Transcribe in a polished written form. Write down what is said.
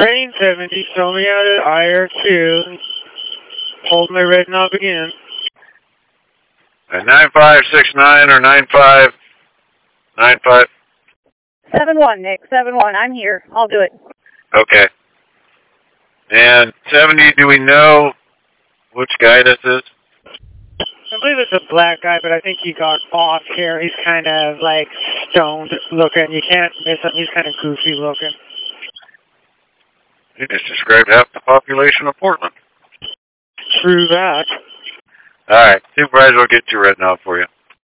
Train 70, show me out at IR2. Hold my red knob again. At 9569 or 9595? 7-1, Nick. 7-1. I'm here. I'll do it. Okay. And 70, do we know which guy this is? I believe it's a black guy, but I think he got off here. He's kind of like stoned looking. You can't miss him. He's kind of goofy looking. You just described half the population of Portland. True that. All right. Supervisor will get your red knob for you.